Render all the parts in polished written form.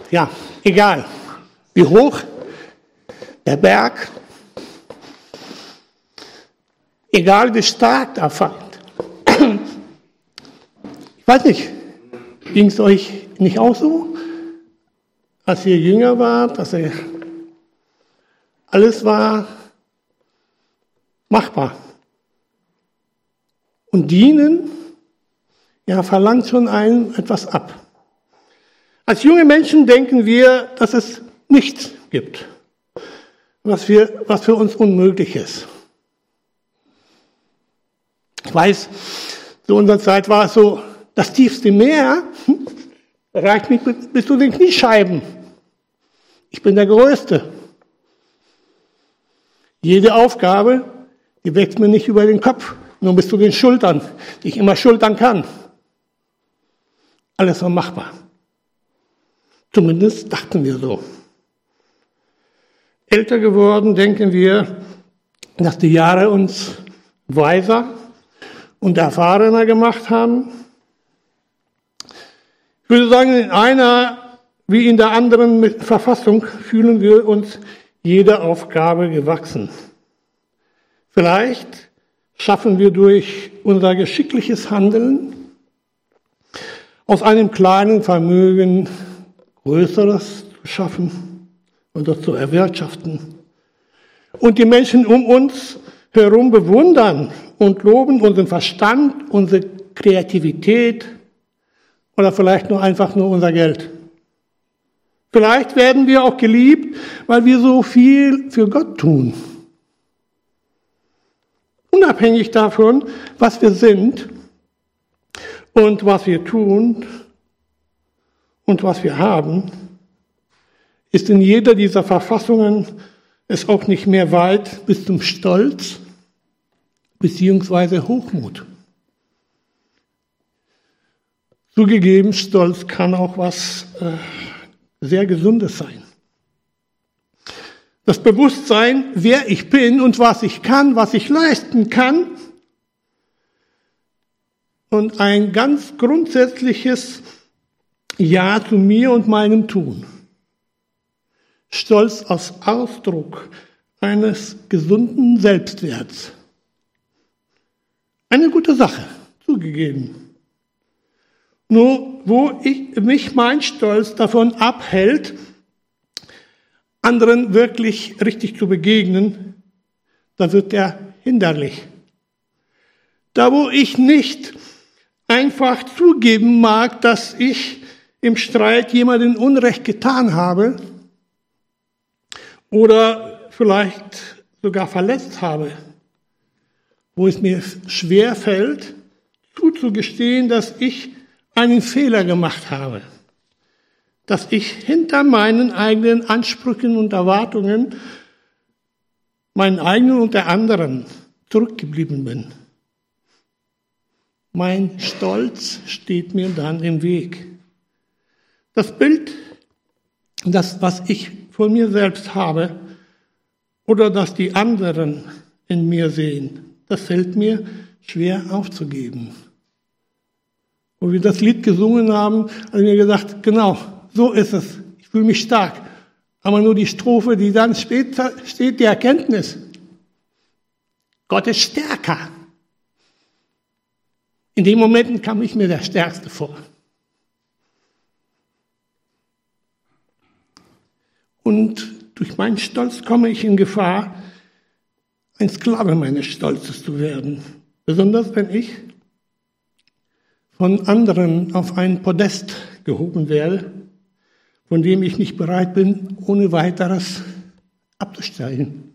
Ja, egal wie hoch der Berg, egal wie stark der Feind. Ich weiß nicht, ging es euch nicht auch so, als ihr jünger wart, dass alles war machbar. Und dienen, ja, verlangt schon einem etwas ab. Als junge Menschen denken wir, dass es nichts gibt, was für uns unmöglich ist. Ich weiß, zu unserer Zeit war es so, das tiefste Meer reicht mich bis zu den Kniescheiben. Ich bin der Größte. Jede Aufgabe, die wächst mir nicht über den Kopf, nur bis zu den Schultern, die ich immer schultern kann. Alles war machbar. Zumindest dachten wir so. Älter geworden denken wir, dass die Jahre uns weiser und erfahrener gemacht haben. Ich würde sagen, in einer wie in der anderen Verfassung fühlen wir uns jeder Aufgabe gewachsen. Vielleicht schaffen wir durch unser geschickliches Handeln aus einem kleinen Vermögen Größeres zu schaffen oder zu erwirtschaften. Und die Menschen um uns herum bewundern und loben unseren Verstand, unsere Kreativität oder vielleicht einfach nur unser Geld. Vielleicht werden wir auch geliebt, weil wir so viel für Gott tun. Unabhängig davon, was wir sind und was wir tun und was wir haben, ist in jeder dieser Verfassungen es auch nicht mehr weit bis zum Stolz beziehungsweise Hochmut. Zugegeben, Stolz kann auch was sehr Gesundes sein. Das Bewusstsein, wer ich bin und was ich kann, was ich leisten kann, und ein ganz grundsätzliches Ja zu mir und meinem Tun. Stolz als Ausdruck eines gesunden Selbstwerts. Eine gute Sache, zugegeben. Nur wo mich mein Stolz davon abhält, anderen wirklich richtig zu begegnen, da wird er hinderlich. Da wo ich nicht einfach zugeben mag, dass ich im Streit jemandem Unrecht getan habe oder vielleicht sogar verletzt habe, wo es mir schwer fällt, zuzugestehen, dass ich einen Fehler gemacht habe, dass ich hinter meinen eigenen Ansprüchen und Erwartungen, meinen eigenen und der anderen, zurückgeblieben bin. Mein Stolz steht mir dann im Weg. Das Bild, das, was ich von mir selbst habe oder das die anderen in mir sehen, das fällt mir schwer aufzugeben. Wo wir das Lied gesungen haben, habe ich mir gedacht, genau, so ist es. Ich fühle mich stark. Aber nur die Strophe, die dann später steht, die Erkenntnis. Gott ist stärker. In den Momenten kam ich mir der Stärkste vor. Und durch meinen Stolz komme ich in Gefahr, ein Sklave meines Stolzes zu werden. Besonders wenn ich von anderen auf ein Podest gehoben werde, von dem ich nicht bereit bin, ohne weiteres abzusteigen.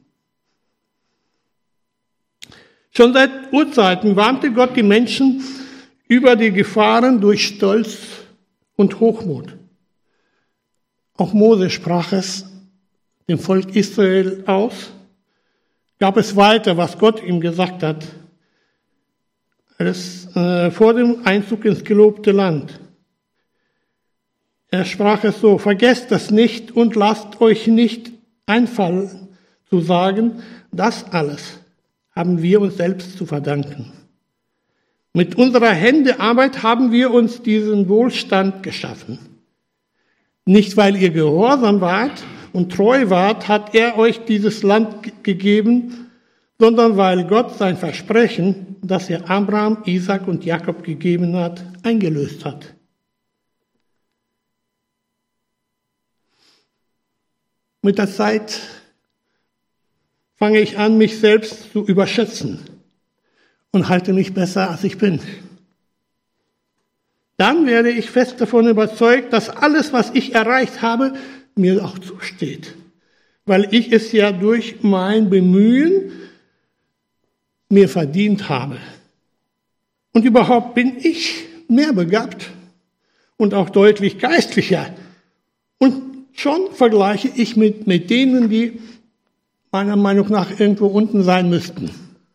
Schon seit Urzeiten warnte Gott die Menschen über die Gefahren durch Stolz und Hochmut. Auch Mose sprach es dem Volk Israel aus, gab es weiter, was Gott ihm gesagt hat, vor dem Einzug ins gelobte Land. Er sprach es so: Vergesst das nicht und lasst euch nicht einfallen zu sagen, das alles haben wir uns selbst zu verdanken. Mit unserer Hände Arbeit haben wir uns diesen Wohlstand geschaffen. Nicht, weil ihr gehorsam wart und treu wart, hat er euch dieses Land gegeben, sondern weil Gott sein Versprechen, das er Abraham, Isaak und Jakob gegeben hat, eingelöst hat. Mit der Zeit fange ich an, mich selbst zu überschätzen und halte mich besser, als ich bin. Dann werde ich fest davon überzeugt, dass alles, was ich erreicht habe, mir auch zusteht. Weil ich es ja durch mein Bemühen mir verdient habe. Und überhaupt bin ich mehr begabt und auch deutlich geistlicher. Und schon vergleiche ich mit denen, die meiner Meinung nach irgendwo unten sein müssten.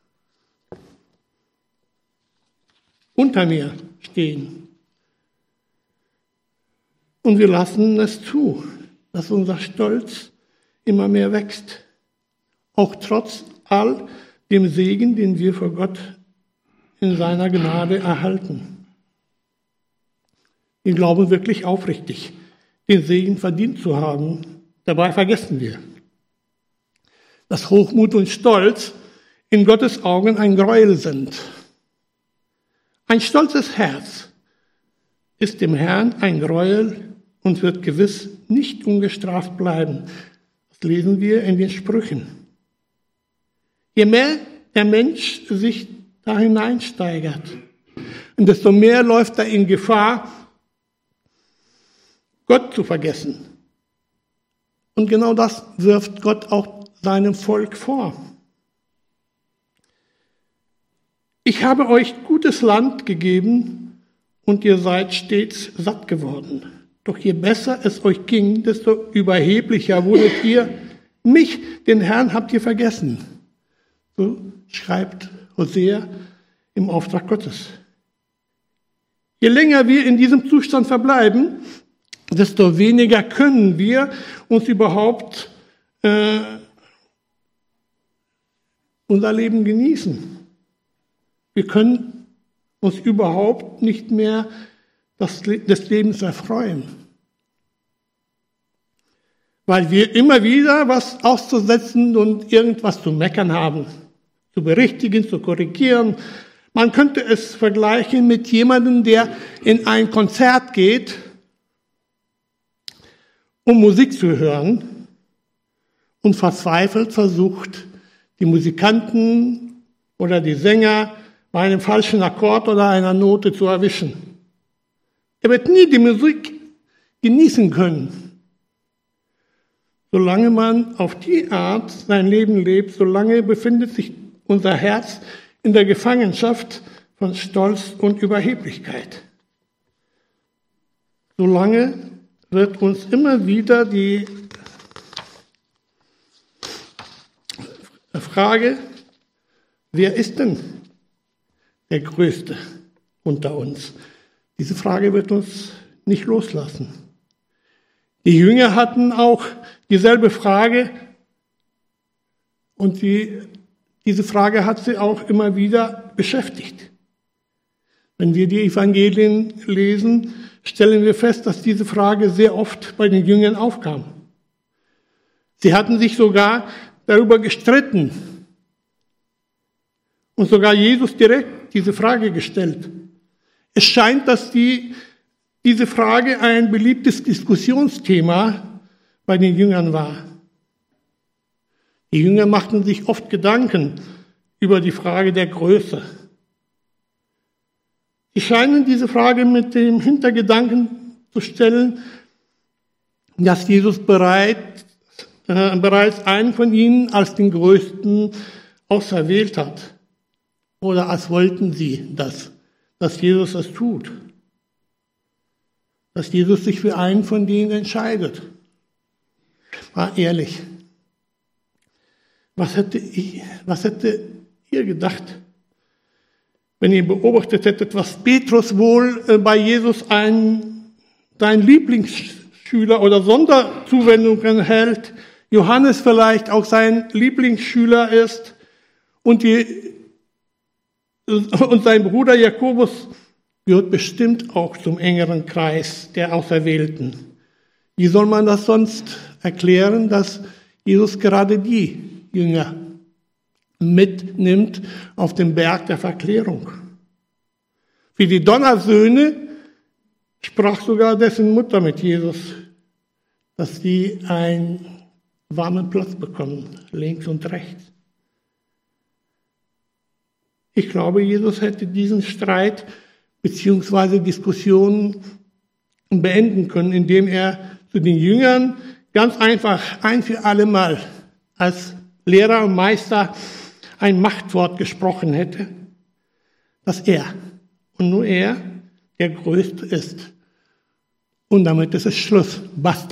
Unter mir stehen. Und wir lassen es zu, dass unser Stolz immer mehr wächst. Auch trotz all dem Segen, den wir vor Gott in seiner Gnade erhalten. Wir glauben wirklich aufrichtig, den Segen verdient zu haben. Dabei vergessen wir, dass Hochmut und Stolz in Gottes Augen ein Gräuel sind. Ein stolzes Herz ist dem Herrn ein Gräuel und wird gewiss nicht ungestraft bleiben. Das lesen wir in den Sprüchen. Je mehr der Mensch sich da hineinsteigert, und desto mehr läuft er in Gefahr, Gott zu vergessen. Und genau das wirft Gott auch seinem Volk vor. Ich habe euch gutes Land gegeben und ihr seid stets satt geworden. Doch je besser es euch ging, desto überheblicher wurdet ihr. Mich, den Herrn, habt ihr vergessen. So schreibt Hosea im Auftrag Gottes. Je länger wir in diesem Zustand verbleiben, desto weniger können wir uns überhaupt unser Leben genießen. Wir können uns überhaupt nicht mehr des Lebens erfreuen. Weil wir immer wieder was auszusetzen und irgendwas zu meckern haben, zu berichtigen, zu korrigieren. Man könnte es vergleichen mit jemandem, der in ein Konzert geht, um Musik zu hören und verzweifelt versucht, die Musikanten oder die Sänger bei einem falschen Akkord oder einer Note zu erwischen. Er wird nie die Musik genießen können. Solange man auf die Art sein Leben lebt, solange befindet sich unser Herz in der Gefangenschaft von Stolz und Überheblichkeit. Solange wird uns immer wieder die Frage, wer ist denn der Größte unter uns? Diese Frage wird uns nicht loslassen. Die Jünger hatten auch dieselbe Frage und diese Frage hat sie auch immer wieder beschäftigt. Wenn wir die Evangelien lesen, stellen wir fest, dass diese Frage sehr oft bei den Jüngern aufkam. Sie hatten sich sogar darüber gestritten und sogar Jesus direkt diese Frage gestellt. Es scheint, dass diese Frage ein beliebtes Diskussionsthema bei den Jüngern war. Die Jünger machten sich oft Gedanken über die Frage der Größe. Sie scheinen diese Frage mit dem Hintergedanken zu stellen, dass Jesus bereits einen von ihnen als den Größten auserwählt hat. Oder als wollten sie das, dass Jesus das tut. Dass Jesus sich für einen von denen entscheidet. Mal ehrlich. Was hätte ihr gedacht, wenn ihr beobachtet hättet, was Petrus wohl bei Jesus sein Lieblingsschüler oder Sonderzuwendungen hält, Johannes vielleicht auch sein Lieblingsschüler ist und sein Bruder Jakobus gehört bestimmt auch zum engeren Kreis der Auserwählten. Wie soll man das sonst erklären, dass Jesus gerade die Jünger mitnimmt auf den Berg der Verklärung? Für die Donnersöhne sprach sogar dessen Mutter mit Jesus, dass sie einen warmen Platz bekommen, links und rechts. Ich glaube, Jesus hätte diesen Streit bzw. Diskussionen beenden können, indem er zu den Jüngern ganz einfach ein für alle Mal als Lehrer und Meister ein Machtwort gesprochen hätte, dass er und nur er der Größte ist. Und damit ist es Schluss, basta.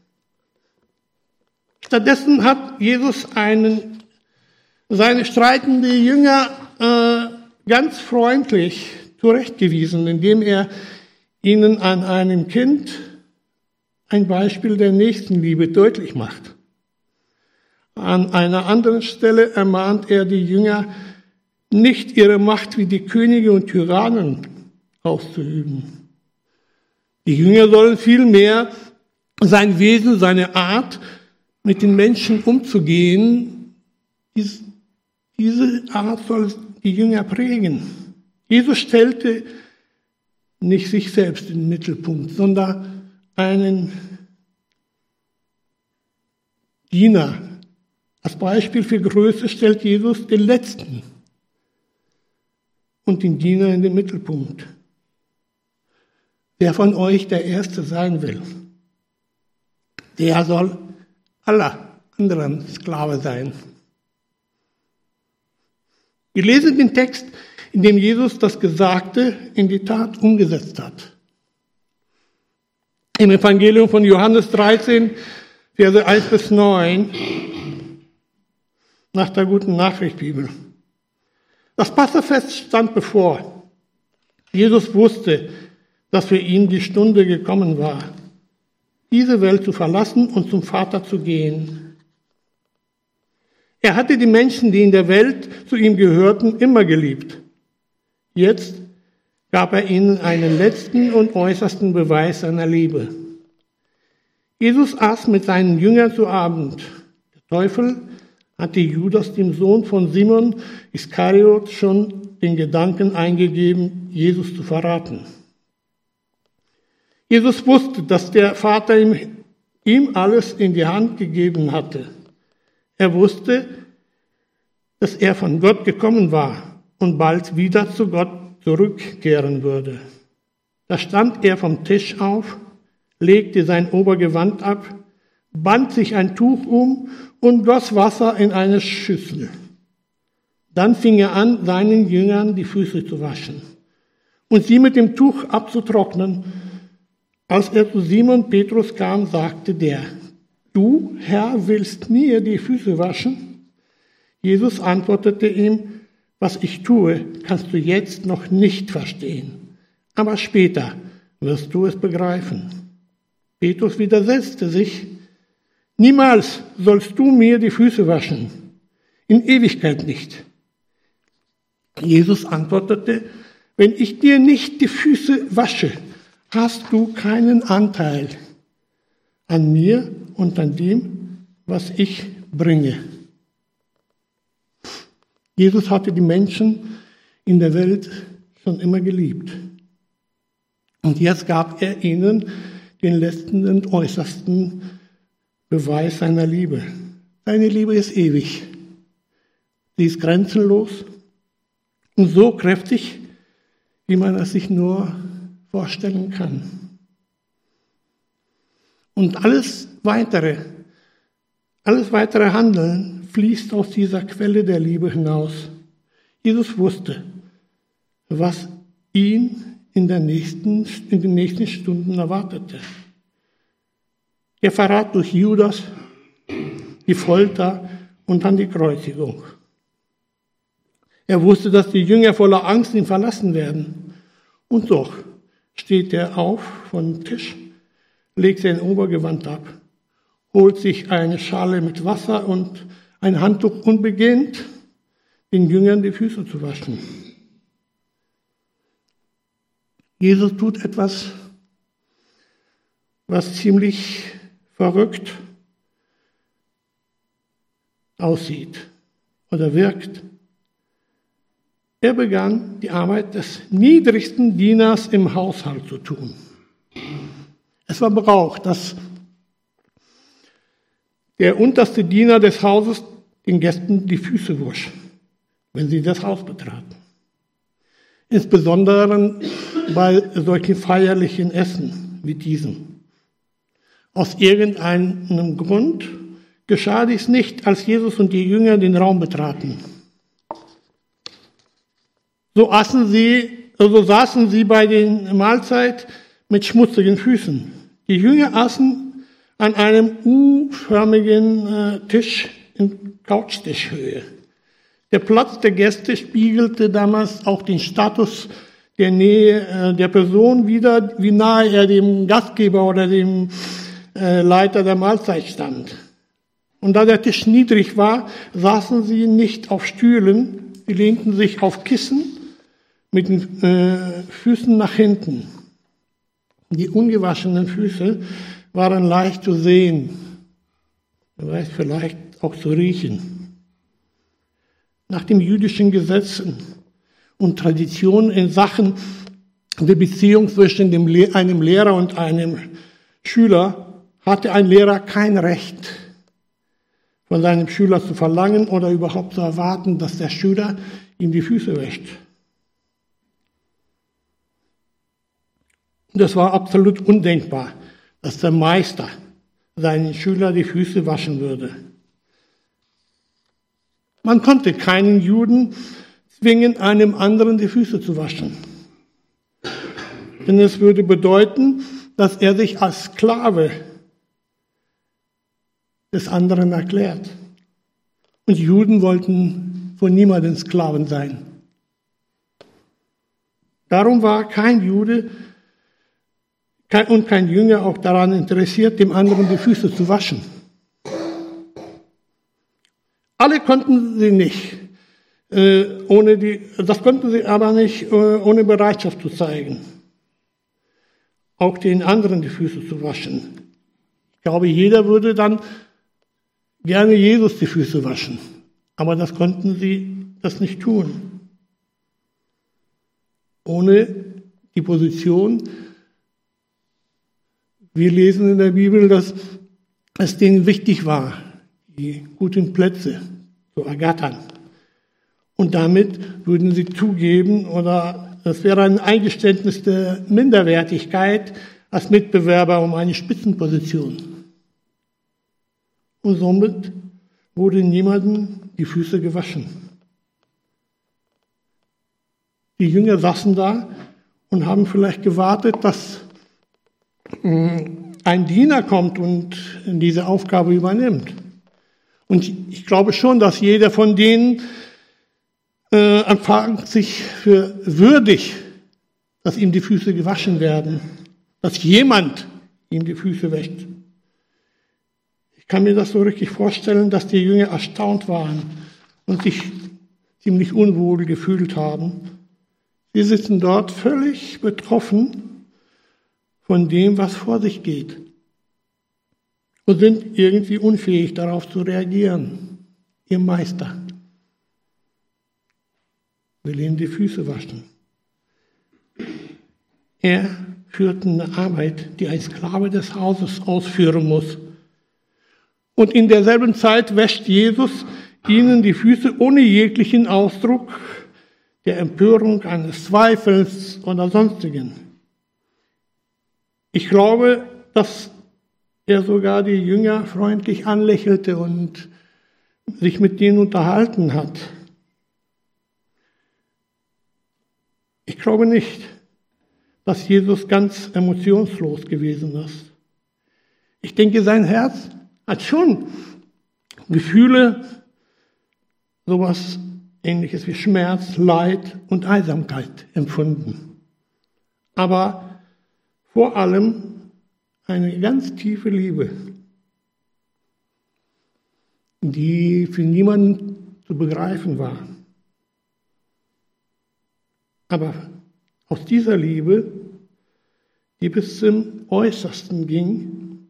Stattdessen hat Jesus seine streitenden Jünger ganz freundlich zurechtgewiesen, indem er ihnen an einem Kind ein Beispiel der Nächstenliebe deutlich macht. An einer anderen Stelle ermahnt er die Jünger, nicht ihre Macht wie die Könige und Tyrannen auszuüben. Die Jünger sollen vielmehr sein Wesen, seine Art, mit den Menschen umzugehen, diese Art soll die Jünger prägen. Jesus stellte nicht sich selbst in den Mittelpunkt, sondern einen Diener. Als Beispiel für Größe stellt Jesus den Letzten und den Diener in den Mittelpunkt. Wer von euch der Erste sein will, der soll aller anderen Sklave sein. Wir lesen den Text, in dem Jesus das Gesagte in die Tat umgesetzt hat. Im Evangelium von Johannes 13, Verse 1 bis 9, nach der Guten Nachricht Bibel. Das Passafest stand bevor. Jesus wusste, dass für ihn die Stunde gekommen war, diese Welt zu verlassen und zum Vater zu gehen. Er hatte die Menschen, die in der Welt zu ihm gehörten, immer geliebt. Jetzt gab er ihnen einen letzten und äußersten Beweis seiner Liebe. Jesus aß mit seinen Jüngern zu Abend. Der Teufel hatte Judas, dem Sohn von Simon Iskariot, schon den Gedanken eingegeben, Jesus zu verraten. Jesus wusste, dass der Vater ihm alles in die Hand gegeben hatte. Er wusste, dass er von Gott gekommen war und bald wieder zu Gott zurückkehren würde. Da stand er vom Tisch auf, legte sein Obergewand ab, band sich ein Tuch um und goss Wasser in eine Schüssel. Dann fing er an, seinen Jüngern die Füße zu waschen und sie mit dem Tuch abzutrocknen. Als er zu Simon Petrus kam, sagte der: Du, Herr, willst mir die Füße waschen? Jesus antwortete ihm: Was ich tue, kannst du jetzt noch nicht verstehen, aber später wirst du es begreifen. Petrus widersetzte sich: Niemals sollst du mir die Füße waschen, in Ewigkeit nicht. Jesus antwortete: Wenn ich dir nicht die Füße wasche, hast du keinen Anteil an mir und an dem, was ich bringe. Jesus hatte die Menschen in der Welt schon immer geliebt. Und jetzt gab er ihnen den letzten und äußersten Beweis seiner Liebe. Seine Liebe ist ewig. Sie ist grenzenlos und so kräftig, wie man es sich nur vorstellen kann. Und alles weitere Handeln fließt aus dieser Quelle der Liebe hinaus. Jesus wusste, was ihn in den nächsten Stunden erwartete. Der Verrat durch Judas, die Folter und dann die Kreuzigung. Er wusste, dass die Jünger voller Angst ihn verlassen werden. Und doch steht er auf vom Tisch, legt sein Obergewand ab, holt sich eine Schale mit Wasser und ein Handtuch und beginnt, den Jüngern die Füße zu waschen. Jesus tut etwas, was ziemlich verrückt aussieht oder wirkt. Er begann, die Arbeit des niedrigsten Dieners im Haushalt zu tun. Es war Brauch, dass der unterste Diener des Hauses den Gästen die Füße wusch, wenn sie das Haus betraten. Insbesondere bei solchen feierlichen Essen wie diesem. Aus irgendeinem Grund geschah dies nicht, als Jesus und die Jünger den Raum betraten. So saßen sie bei der Mahlzeit mit schmutzigen Füßen. Die Jünger aßen an einem U-förmigen Tisch in Couchtischhöhe. Der Platz der Gäste spiegelte damals auch den Status der Nähe der Person wider, wie nahe er dem Gastgeber oder dem Leiter der Mahlzeit stand. Und da der Tisch niedrig war, saßen sie nicht auf Stühlen, sie lehnten sich auf Kissen mit den Füßen nach hinten. Die ungewaschenen Füße waren leicht zu sehen, vielleicht auch zu riechen. Nach den jüdischen Gesetzen und Traditionen in Sachen der Beziehung zwischen einem Lehrer und einem Schüler hatte ein Lehrer kein Recht, von seinem Schüler zu verlangen oder überhaupt zu erwarten, dass der Schüler ihm die Füße wäscht. Und es war absolut undenkbar, dass der Meister seinen Schüler die Füße waschen würde. Man konnte keinen Juden zwingen, einem anderen die Füße zu waschen. Denn es würde bedeuten, dass er sich als Sklave des anderen erklärt. Und Juden wollten von niemandem Sklaven sein. Darum war kein Jude und kein Jünger auch daran interessiert, dem anderen die Füße zu waschen. Alle konnten sie nicht, das konnten sie aber nicht, ohne Bereitschaft zu zeigen, auch den anderen die Füße zu waschen. Ich glaube, jeder würde dann gerne Jesus die Füße waschen, aber das konnten sie das nicht tun. Ohne die Position. Wir lesen in der Bibel, dass es denen wichtig war, die guten Plätze zu ergattern. Und damit würden sie zugeben, oder es wäre ein Eingeständnis der Minderwertigkeit als Mitbewerber um eine Spitzenposition. Und somit wurde niemandem die Füße gewaschen. Die Jünger saßen da und haben vielleicht gewartet, dass ein Diener kommt und diese Aufgabe übernimmt. Und ich glaube schon, dass jeder von denen empfand sich für würdig, dass ihm die Füße gewaschen werden, dass jemand ihm die Füße wäscht. Ich kann mir das so richtig vorstellen, dass die Jünger erstaunt waren und sich ziemlich unwohl gefühlt haben. Sie sitzen dort völlig betroffen von dem, was vor sich geht, und sind irgendwie unfähig, darauf zu reagieren. Ihr Meister will ihnen die Füße waschen. Er führt eine Arbeit, die ein Sklave des Hauses ausführen muss. Und in derselben Zeit wäscht Jesus ihnen die Füße ohne jeglichen Ausdruck der Empörung, eines Zweifels oder sonstigen. Ich glaube, dass er sogar die Jünger freundlich anlächelte und sich mit denen unterhalten hat. Ich glaube nicht, dass Jesus ganz emotionslos gewesen ist. Ich denke, sein Herz hat schon Gefühle, sowas Ähnliches wie Schmerz, Leid und Einsamkeit empfunden. Aber vor allem eine ganz tiefe Liebe, die für niemanden zu begreifen war. Aber aus dieser Liebe die bis zum Äußersten ging,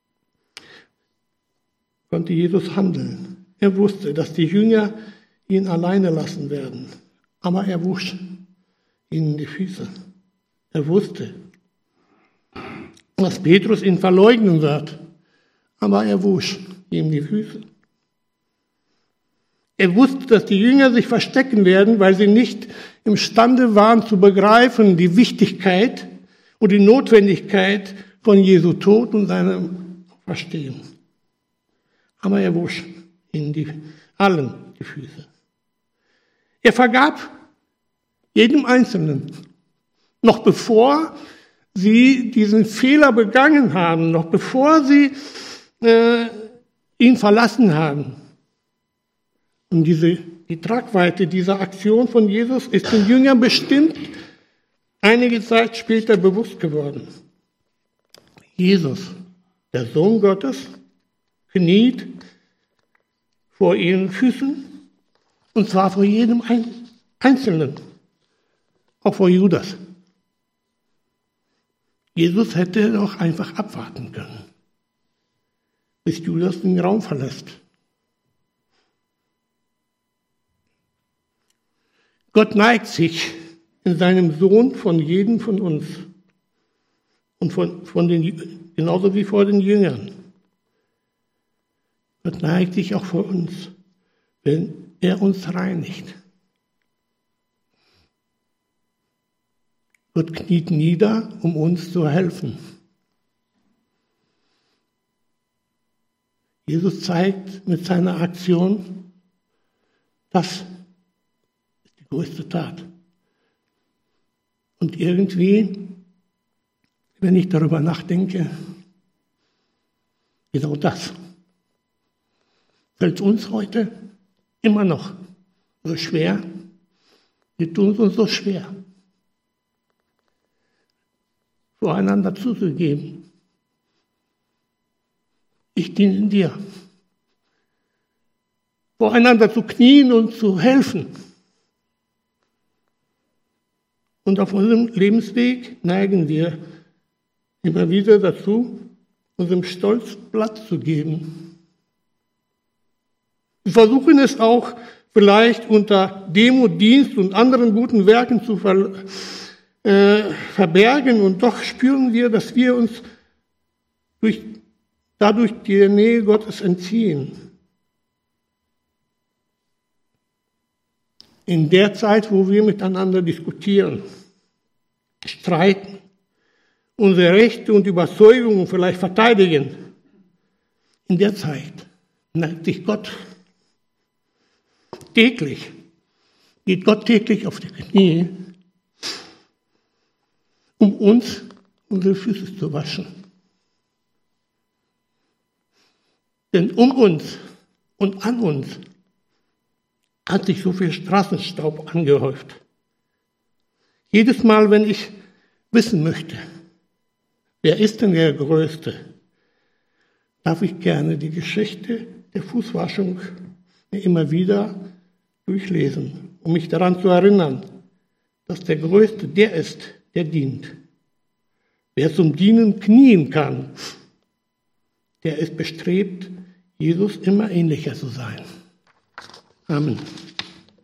konnte Jesus handeln. Er wusste, dass die Jünger ihn alleine lassen werden, aber er wusch ihnen die Füße. Er wusste, dass Petrus ihn verleugnen wird, aber er wusch ihm die Füße. Er wusste, dass die Jünger sich verstecken werden, weil sie nicht imstande waren zu begreifen, die Wichtigkeit und die Notwendigkeit von Jesu Tod und seinem Verstehen. Aber er wusch ihnen allen die Füße. Er vergab jedem Einzelnen, noch bevor sie diesen Fehler begangen haben, noch bevor sie ihn verlassen haben. Und die Tragweite dieser Aktion von Jesus ist den Jüngern bestimmt einige Zeit später bewusst geworden. Jesus, der Sohn Gottes, kniet vor ihren Füßen, und zwar vor jedem Einzelnen, auch vor Judas. Jesus hätte doch einfach abwarten können, bis Judas den Raum verlässt. Gott neigt sich in seinem Sohn von jedem von uns und genauso wie vor den Jüngern. Gott neigt sich auch vor uns, wenn er uns reinigt. Gott kniet nieder, um uns zu helfen. Jesus zeigt mit seiner Aktion, das ist die größte Tat. Und irgendwie, wenn ich darüber nachdenke, genau das fällt uns heute immer noch so schwer. Wir tun es uns so schwer, voreinander zuzugeben. Ich diene dir. Voreinander zu knien und zu helfen. Und auf unserem Lebensweg neigen wir immer wieder dazu, unserem Stolz Platz zu geben. Wir versuchen es auch vielleicht unter Demut, Dienst und anderen guten Werken zu verbergen, und doch spüren wir, dass wir uns dadurch der Nähe Gottes entziehen. In der Zeit, wo wir miteinander diskutieren, streiten, unsere Rechte und Überzeugungen vielleicht verteidigen, in der Zeit neigt sich Gott täglich, geht Gott täglich auf die Knie, um uns unsere Füße zu waschen. Denn um uns und an uns hat sich so viel Straßenstaub angehäuft. Jedes Mal, wenn ich wissen möchte, wer ist denn der Größte, darf ich gerne die Geschichte der Fußwaschung immer wieder durchlesen, um mich daran zu erinnern, dass der Größte der ist, der dient. Wer zum Dienen knien kann, der ist bestrebt, Jesus immer ähnlicher zu sein. Amen.